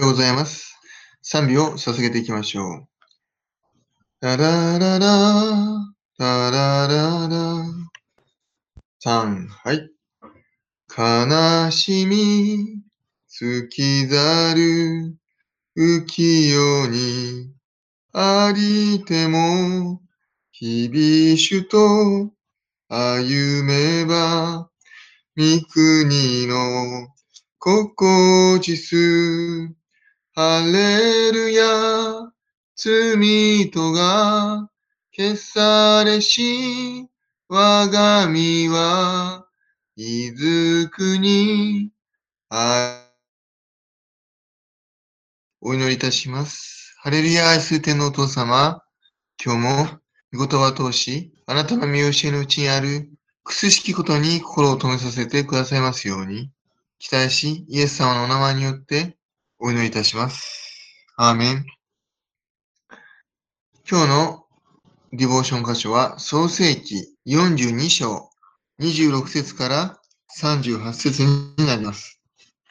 ございます。賛美を捧げていきましょう。ララララ、ララララ。3、はい。悲しみ、尽きざる浮世にありても、日々主と歩めば、御国の心地す。ハレルヤ、罪とが消されし、我が身は、いずくに、お祈りいたします。ハレルヤ、愛する天のお父様、今日も、御言葉を通し、あなたの見教えのうちにある、くすしきことに心を止めさせてくださいますように、期待し、イエス様のお名前によって、お祈りいたします。アーメン。今日のディボーション箇所は、創世記42章26節から38節になります。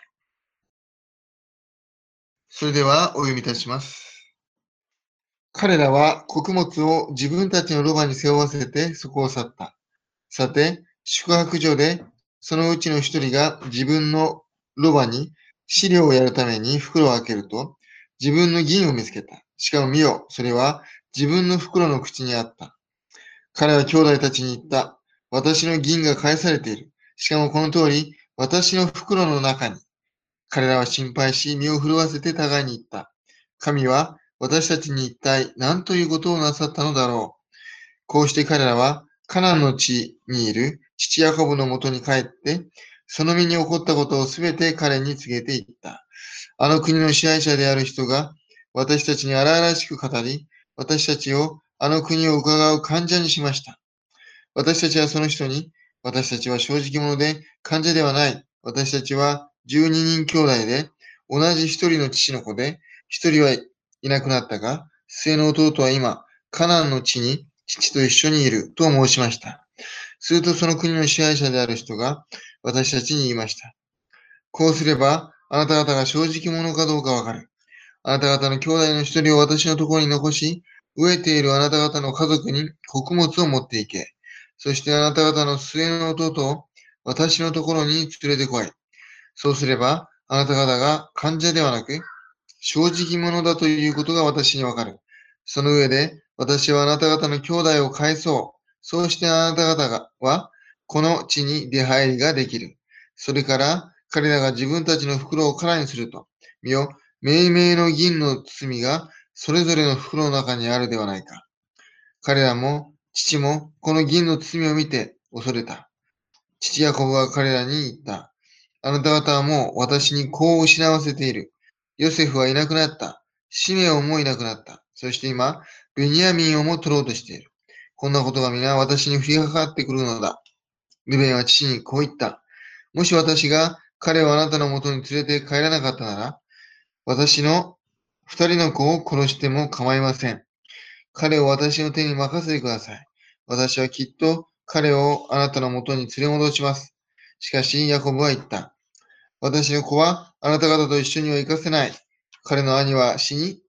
それではお読みいたします。彼らは穀物を自分たちのロバに背負わせてそこを去った。さて、宿泊所でそのうちの一人が自分のロバに飼料をやるために袋を開けると、自分の銀を見つけた。しかも見よ、それは自分の袋の口にあった。彼は兄弟たちに言った。私の銀が返されている。しかもこの通り、私の袋の中に。彼らは心配し、身を震わせて互いに言った。神は私たちに一体何ということをなさったのだろう。こうして彼らはカナンの地にいる父ヤコブのもとに帰って、その身に起こったことをすべて彼に告げていった。あの国の支配者である人が私たちに荒々しく語り、私たちをあの国を伺う患者にしました。私たちはその人に、私たちは正直者で患者ではない。私たちは12人兄弟で、同じ一人の父の子で、一人はいなくなったが、末の弟は今、カナンの地に父と一緒にいると申しました。するとその国の支配者である人が私たちに言いました。こうすれば、あなた方が正直者かどうかわかる。あなた方の兄弟の一人を私のところに残し、飢えているあなた方の家族に穀物を持って行け。そしてあなた方の末の弟を私のところに連れてこい。そうすれば、あなた方が患者ではなく、正直者だということが私にわかる。その上で、私はあなた方の兄弟を返そう。そうしてあなた方は、この地に出入りができる。それから、彼らが自分たちの袋を空にすると、見よ、命名の銀の包みがそれぞれの袋の中にあるではないか。彼らも、父も、この銀の包みを見て恐れた。父ヤコブは彼らに言った。あなた方はもう私に子を失わせている。ヨセフはいなくなった。シメオンもいなくなった。そして今、ベニヤミンをも取ろうとしている。こんなことが皆私に降りかかってくるのだ。ルベンは父にこう言った。もし私が彼をあなたのもとに連れて帰らなかったなら、私の二人の子を殺しても構いません。彼を私の手に任せてください。私はきっと彼をあなたのもとに連れ戻します。しかし、ヤコブは言った。私の子はあなた方と一緒には行かせない。彼の兄は死に、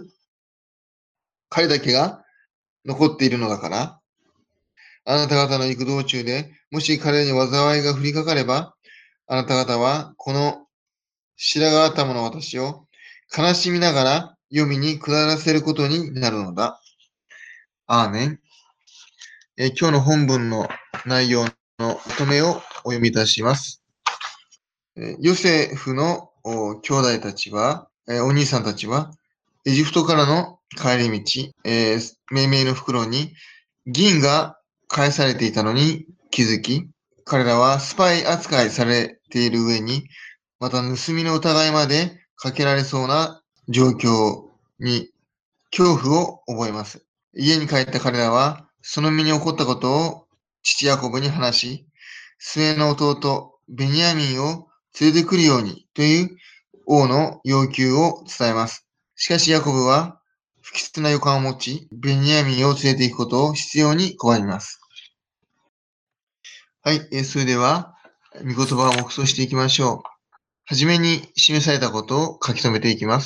彼だけが残っているのだから、あなた方の行く道中で、もし彼に災いが降りかかれば、あなた方はこの白髪頭の私を悲しみながら読みに下らせることになるのだ。アーメン。今日の本文の内容のまとめをお読みいたします。ヨセフの兄弟たちは、お兄さんたちは、エジプトからの帰り道、命名の袋に銀が返されていたのに気づき、彼らはスパイ扱いされている上に、また盗みの疑いまでかけられそうな状況に恐怖を覚えます。家に帰った彼らは、その身に起こったことを父ヤコブに話し、末の弟ベニヤミンを連れてくるようにという王の要求を伝えます。しかしヤコブは不吉な予感を持ち、ベニヤミンを連れて行くことを必要に拒みます。はい、それでは、御言葉を黙想していきましょう。 はじめに示されたことを書き留めていきます。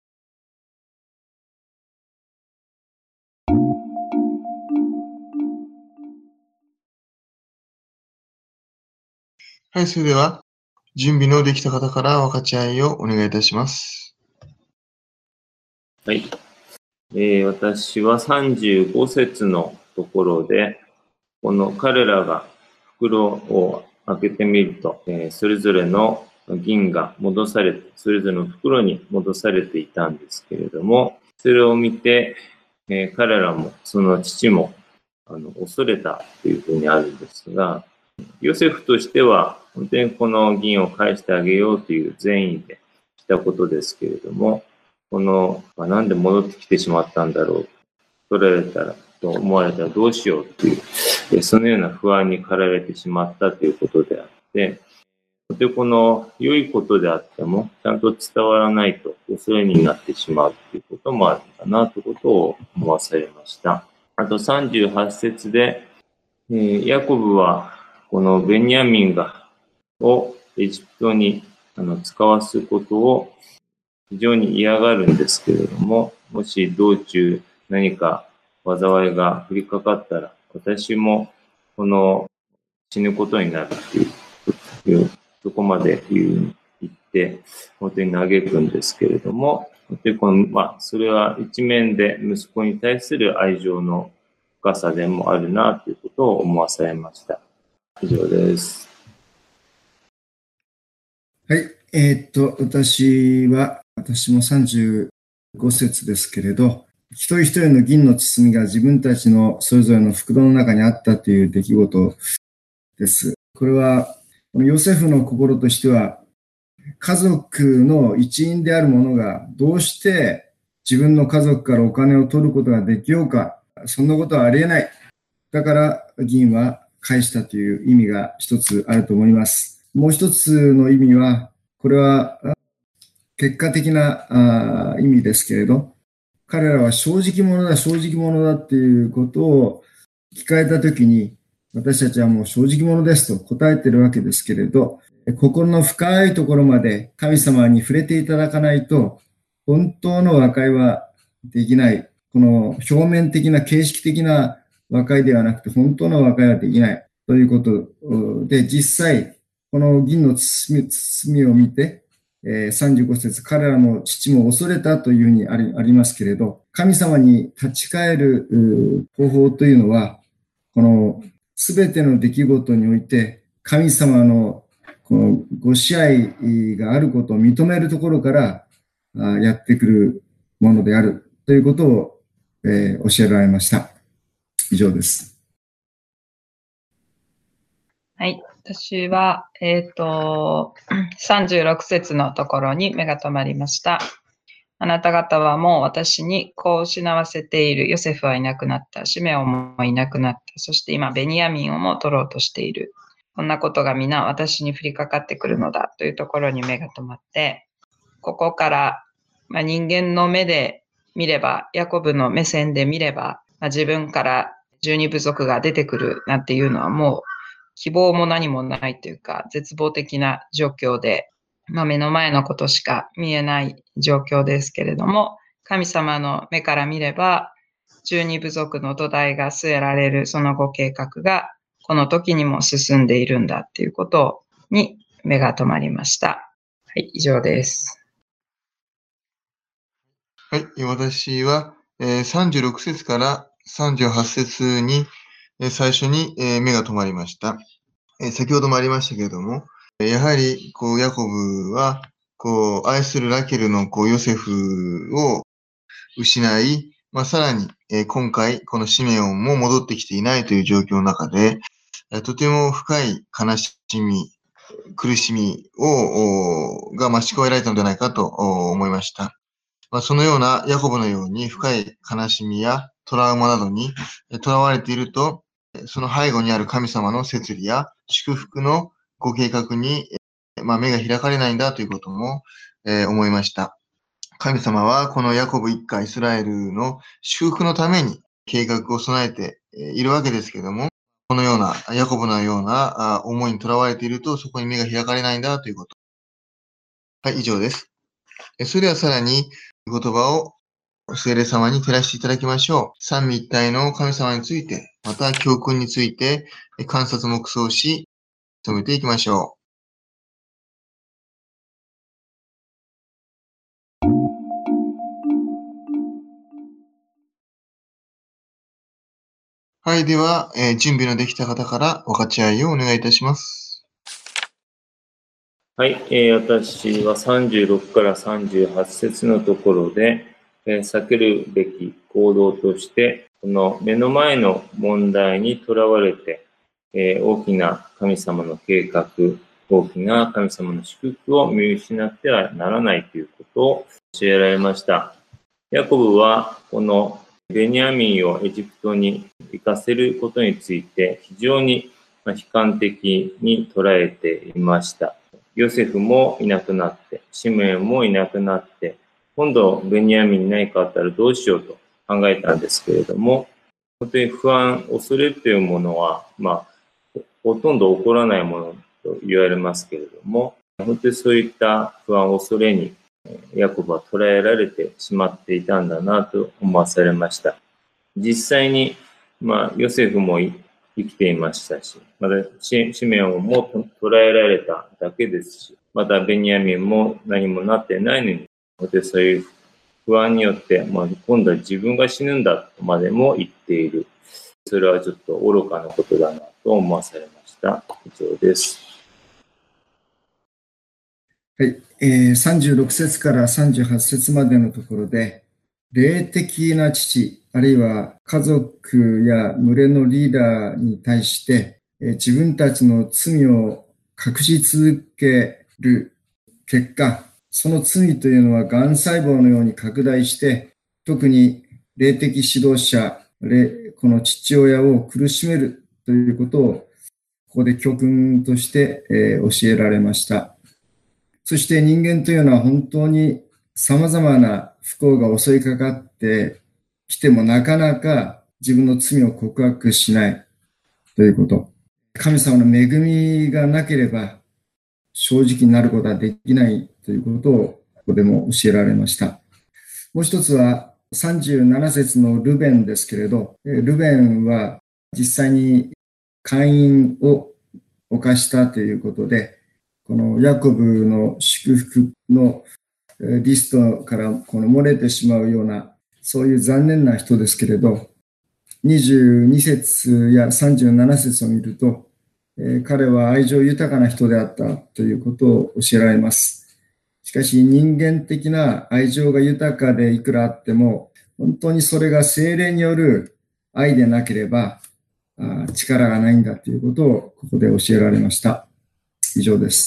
はい、それでは、準備のできた方から分かち合いをお願いいたします。 はい。私は35節のところで、この彼らが袋を開けてみると、それぞれの銀が戻されて、それぞれの袋に戻されていたんですけれども、それを見て、彼らも、その父も、恐れたというふうにあるんですが、ヨセフとしては、本当にこの銀を返してあげようという善意でしたことですけれども、なんで戻ってきてしまったんだろう、取られたらと思われたらどうしようという、そのような不安に駆られてしまったということであって、で、この良いことであっても、ちゃんと伝わらないと恐れになってしまうということもあるんだなということを思わされました。あと38節で、ヤコブはこのベニヤミンをエジプトに使わすことを非常に嫌がるんですけれども、もし道中何か災いが降りかかったら、私も死ぬことになるっていうそこまで言って、本当に嘆くんですけれども、でそれは一面で息子に対する愛情の深さでもあるなということを思わされました。以上です。 はい。私も35節ですけれど、一人一人の銀の包みが自分たちのそれぞれの袋の中にあったという出来事です。これは、ヨセフの心としては、家族の一員である者がどうして自分の家族からお金を取ることができようか、そんなことはありえない。だから銀は返したという意味が一つあると思います。もう一つの意味は、これは結果的な意味ですけれど、彼らは正直者だ、正直者だっていうことを聞かれたときに、私たちはもう正直者ですと答えているわけですけれど、心の深いところまで神様に触れていただかないと、本当の和解はできない。この表面的な形式的な和解ではなくて、本当の和解はできないということで、実際、この銀の包みを見て、35節、彼らの父も恐れたというふうにありますけれど、神様に立ち返る方法というのは、このすべての出来事において、神様のこのご支配があることを認めるところからやってくるものであるということを、教えられました。以上です。 はい。私は、36節のところに目が留まりました。あなた方はもう私に子を失わせている。ヨセフはいなくなった。シメオンもいなくなった。そして今、ベニヤミンをも取ろうとしている。こんなことが皆私に降りかかってくるのだというところに目が留まって、ここから、人間の目で見れば、ヤコブの目線で見れば、自分から12部族が出てくるなんていうのはもう希望も何もないというか、絶望的な状況で、目の前のことしか見えない状況ですけれども、神様の目から見れば、12部族の土台が据えられるそのご計画が、この時にも進んでいるんだっていうことに目が留まりました。はい、以上です。 はい、私は、36節から38節に、最初に、目が留まりました。先ほどもありましたけれども、やはり、ヤコブは、愛するラケルの、ヨセフを失い、さらに、今回、このシメオンも戻ってきていないという状況の中で、とても深い悲しみ、苦しみが増し加えられたのではないかと思いました。そのようなヤコブのように深い悲しみやトラウマなどにとらわれていると、その背後にある神様の摂理や祝福のご計画に、目が開かれないんだということも、思いました。神様はこのヤコブ一家イスラエルの祝福のために計画を備えているわけですけども、このようなヤコブのような思いにとらわれているとそこに目が開かれないんだということ。 はい、以上です。それではさらに言葉を聖霊様に照らしていただきましょう。三位一体の神様について、また教訓について観察黙想し、努めていきましょう。はい、では、準備のできた方から分かち合いをお願いいたします。 はい、私は36から38節のところで、避けるべき行動として、この目の前の問題にとらわれて、大きな神様の計画、大きな神様の祝福を見失ってはならないということを教えられました。ヤコブはこのベニヤミンをエジプトに行かせることについて非常に悲観的に捉えていました。ヨセフもいなくなって、シメオンもいなくなって、今度ベニヤミンに何かあったらどうしようと考えたんですけれども、本当に不安、恐れというものは、ほとんど起こらないものと言われますけれども、本当にそういった不安、恐れにヤコブは捉えられてしまっていたんだなと思わされました。実際に、ヨセフも生きていましたし、またシメオンも捉えられただけですし、またベニヤミンも何もなってないのに、そういう不安によって、今度は自分が死ぬんだとまでも言っている。それはちょっと愚かなことだなと思わされました。以上です。 はい、36節から38節までのところで、霊的な父、あるいは家族や群れのリーダーに対して、自分たちの罪を隠し続ける結果、その罪というのは癌細胞のように拡大して、特に霊的指導者、この父親を苦しめるということを、ここで教訓として、教えられました。そして人間というのは本当に様々な不幸が襲いかかってきてもなかなか自分の罪を告白しないということ。神様の恵みがなければ正直になることはできないということをここでも教えられました。もう一つは37節のルベンですけれど、ルベンは実際に姦淫を犯したということで、このヤコブの祝福のリストからこの漏れてしまうような、そういう残念な人ですけれど、22節や37節を見ると、彼は愛情豊かな人であったということを教えられます。しかし人間的な愛情が豊かでいくらあっても、本当にそれが聖霊による愛でなければ力がないんだということをここで教えられました。以上です。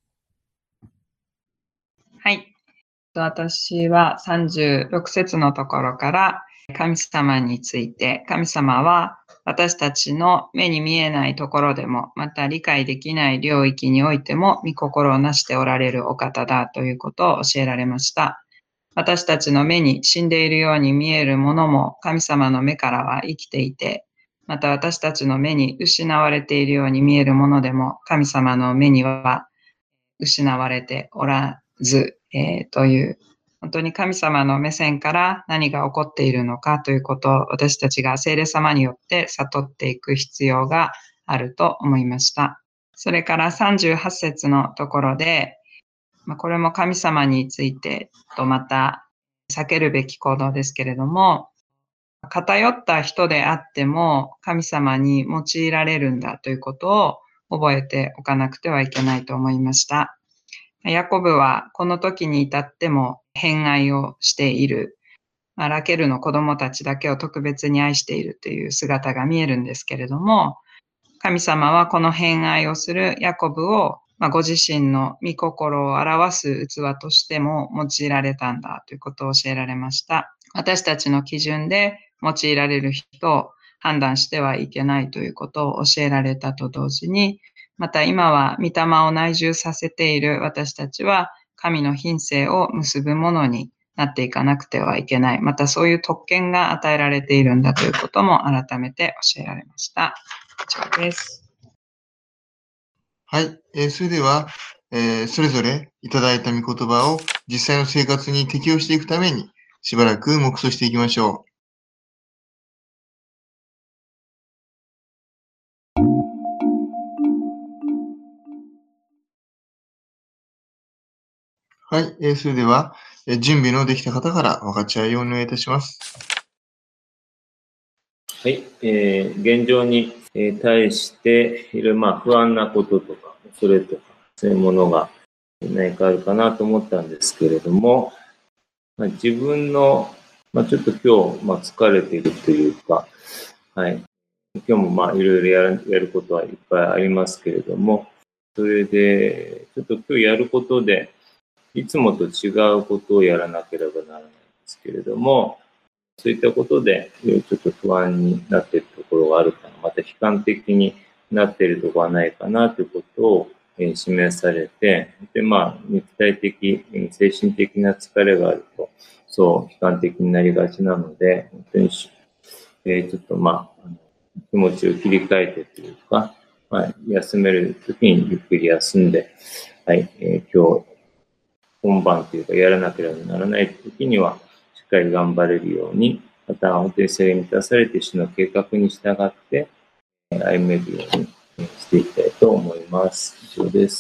はい。私は36節のところから神様について、神様は私たちの目に見えないところでも、また理解できない領域においても、御心をなしておられるお方だということを教えられました。私たちの目に死んでいるように見えるものも、神様の目からは生きていて、また私たちの目に失われているように見えるものでも、神様の目には失われておらず、という、本当に神様の目線から何が起こっているのかということを私たちが聖霊様によって悟っていく必要があると思いました。それから38節のところで、これも神様についてとまた避けるべき行動ですけれども、偏った人であっても神様に用いられるんだということを覚えておかなくてはいけないと思いました。ヤコブはこの時に至っても偏愛をしている。ラケルの子供たちだけを特別に愛しているという姿が見えるんですけれども、神様はこの偏愛をするヤコブをご自身の御心を表す器としても用いられたんだということを教えられました。私たちの基準で用いられる人を判断してはいけないということを教えられたと同時に、また今は御霊を内住させている私たちは神の品性を結ぶものになっていかなくてはいけない。またそういう特権が与えられているんだということも改めて教えられました。以上です。 はい。それでは、 それぞれいただいた御言葉を実際の生活に適用していくために、しばらく黙想していきましょう。はい、それでは、準備のできた方から分かち合いをお願いいたします。 はい、現状に対している、不安なこととか、恐れとか、そういうものが何かあるかなと思ったんですけれども、自分の、ちょっと今日、疲れているというか、はい、今日もいろいろやることはいっぱいありますけれども、それで、ちょっと今日やることで、いつもと違うことをやらなければならないんですけれども、そういったことで、ちょっと不安になっているところがあるかな、また悲観的になっているところはないかなということを示されて、で、肉体的、精神的な疲れがあると、そう悲観的になりがちなので、本当にちょっと気持ちを切り替えてというか、休めるときにゆっくり休んで、はい、今日、本番というかやらなければならないときには、しっかり頑張れるように、また本当にそれに満たされて主の計画に従って歩めるようにしていきたいと思います。以上です。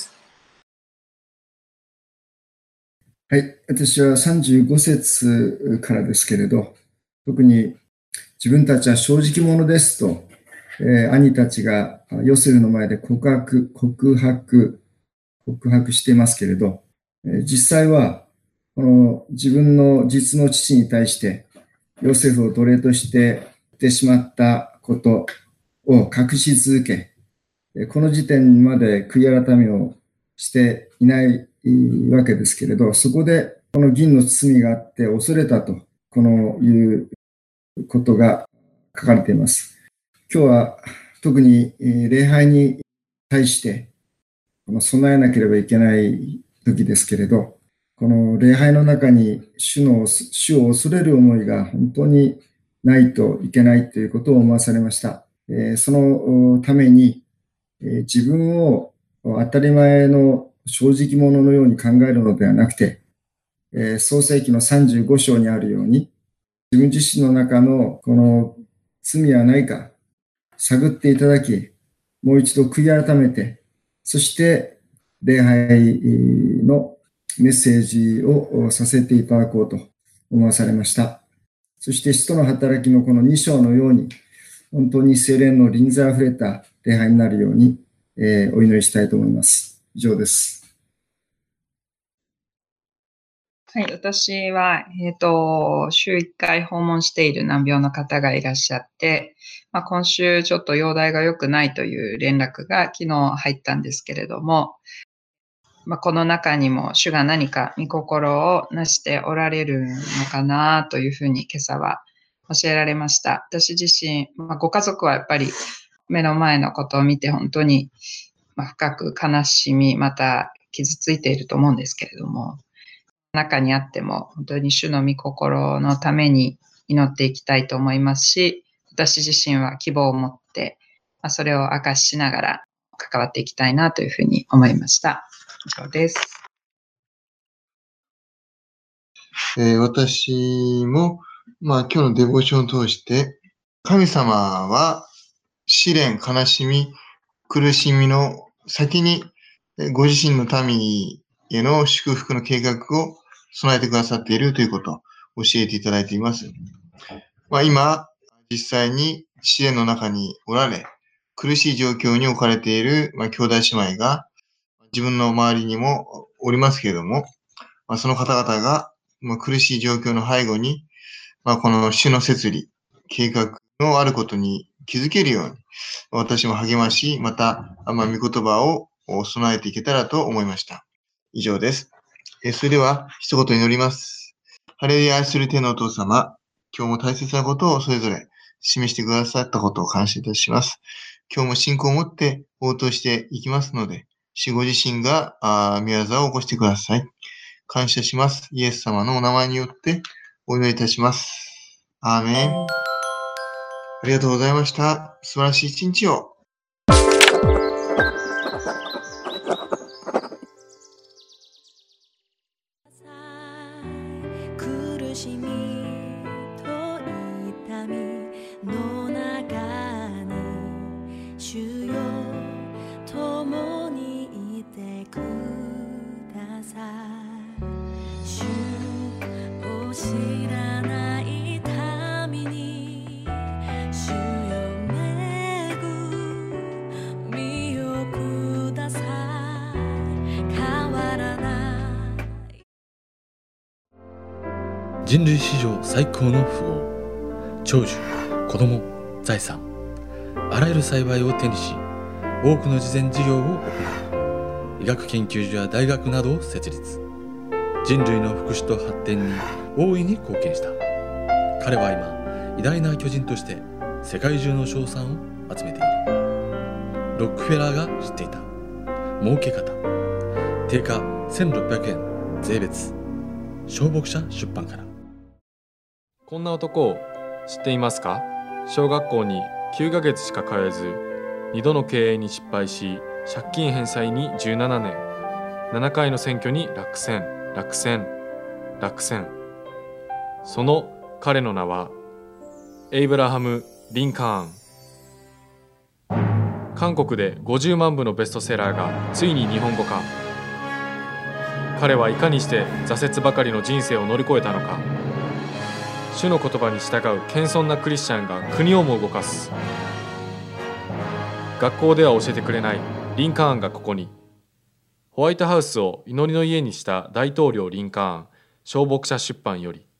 はい。私は35節からですけれど、特に自分たちは正直者ですと、兄たちがヨセフの前で告白していますけれど、実際はこの自分の実の父に対してヨセフを奴隷として言ってしまったことを隠し続け、この時点まで悔い改めをしていないわけですけれど、そこでこの銀の包みがあって恐れたということが書かれています。今日は特に礼拝に対して備えなければいけない時ですけれど、この礼拝の中に主を恐れる思いが本当にないといけないということを思わされました。そのために自分を当たり前の正直者のように考えるのではなくて、創世記の35章にあるように、自分自身の中のこの罪はないか探っていただき、もう一度悔い改めて、そして礼拝のメッセージをさせていただこうと思わされました。そして使徒の働きのこの2章のように、本当に聖霊の臨在あふれた礼拝になるように、お祈りしたいと思います。以上です。 はい、私は、週1回訪問している難病の方がいらっしゃって、今週ちょっと容体が良くないという連絡が昨日入ったんですけれども、この中にも主が何か御心をなしておられるのかなというふうに今朝は教えられました。私自身、ご家族はやっぱり目の前のことを見て本当に深く悲しみ、また傷ついていると思うんですけれども、中にあっても本当に主の御心のために祈っていきたいと思いますし、私自身は希望を持って、それを明かしながら関わっていきたいなというふうに思いました。以上です。 私も、今日のデボーションを通して、神様は試練、悲しみ、苦しみの先にご自身の民への祝福の計画を備えてくださっているということを教えていただいています。今、実際に試練の中におられ、苦しい状況に置かれている兄弟姉妹が自分の周りにもおりますけれども、その方々が苦しい状況の背後に、この主の摂理、計画のあることに気づけるように、私も励まし、また、御言葉を備えていけたらと思いました。以上です。それでは、一言祈ります。ハレルヤ愛する天のお父様、今日も大切なことをそれぞれ示してくださったことを感謝いたします。今日も信仰を持って応答していきますので、主ご自身が御業を起こしてください。感謝します。イエス様のお名前によってお祈りいたします。アーメン。ありがとうございました。素晴らしい一日を。 人類史上最高の富豪、長寿、子供、財産、あらゆる幸いを手にし、多くの慈善事業を行う。医学研究所や大学などを設立。人類の福祉と発展に大いに貢献した。彼は今、偉大な巨人として世界中の称賛を集めている。ロックフェラーが知っていた儲け方。定価1600円税別。小牧社出版から。 こんな男を知っていますか？小学校に9ヶ月しか通えず、2度の経営に失敗し、借金返済に17年、7回の選挙に落選。その彼の名はエイブラハム・リンカーン。韓国で50万部のベストセラーがついに日本語化。彼はいかにして挫折ばかりの人生を乗り越えたのか。主の言葉に従う謙遜なクリスチャンが国をも動かす。学校では教えてくれないリンカーンがここに。ホワイトハウスを祈りの家にした大統領リンカーン、小牧社出版より。